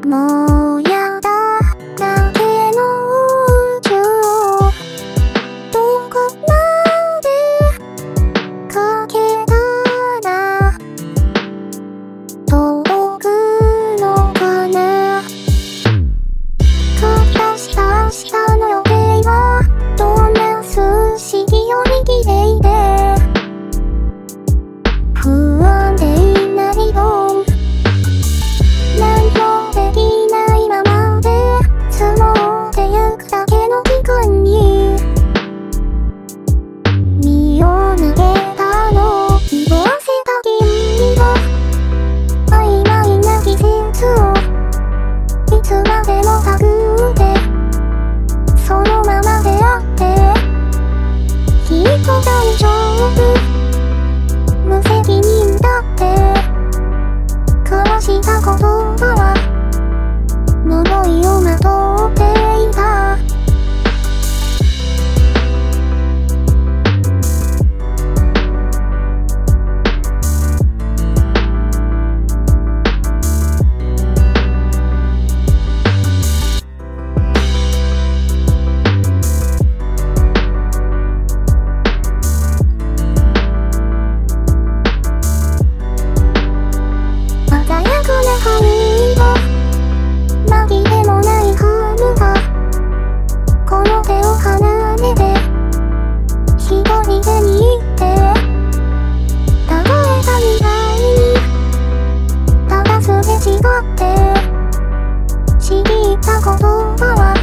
もうやだだけの宇宙をどこまでかけたら届くのかな。書き出した明日の予定はどんな数式より綺麗で不安でいないの。何もできないままで積もってゆくだけの期間に身を投げたの。色あせた君が曖昧な季節をいつまでもたぐってそのままであってきっと大丈夫無責任だって交わした言葉は呪いをまとっていた。違ってちぎった言葉は